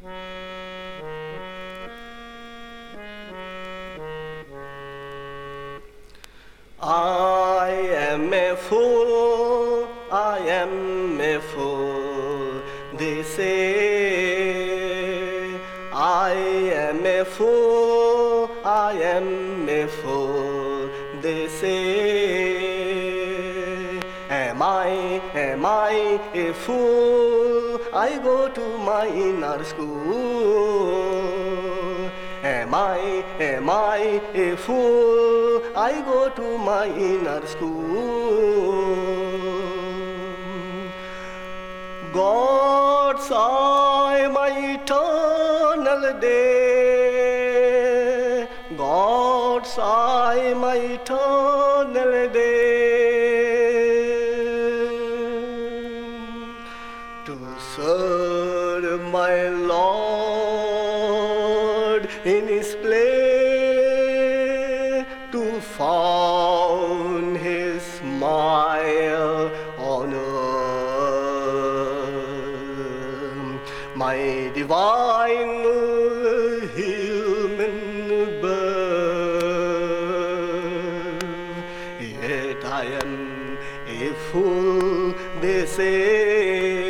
I am a fool, I am a fool, they say. I am a fool, I am a fool, they say. Am I a fool? I go to my inner school. Am I a fool? I go to my inner school. God's eye, my eternal day. God's eye, my eternal day. To serve my Lord in His play, to found His smile on earth, my divine human birth. Yet I am a fool, they say.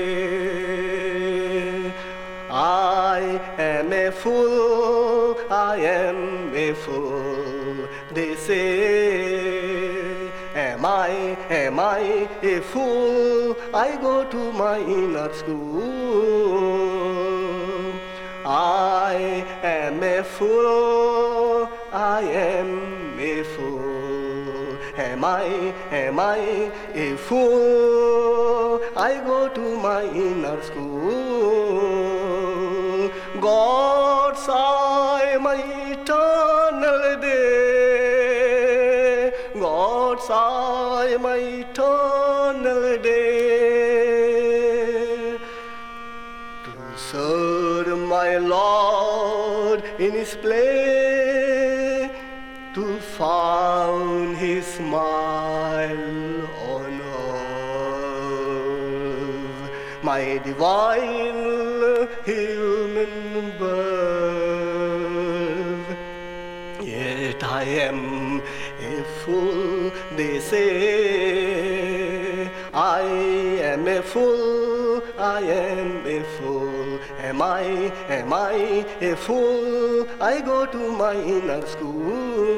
I am a fool, I am a fool, they say. Am I a fool? I go to my inner school. I am a fool, I am a fool. Am I a fool? I go to my inner school. God's eye, my eternal day. God's eye, my eternal day. To serve my Lord in His play, to found His smile on earth, my divine human birth. Yet I am a fool, they say. I am a fool, I am a fool. Am I a fool? I go to my inner school.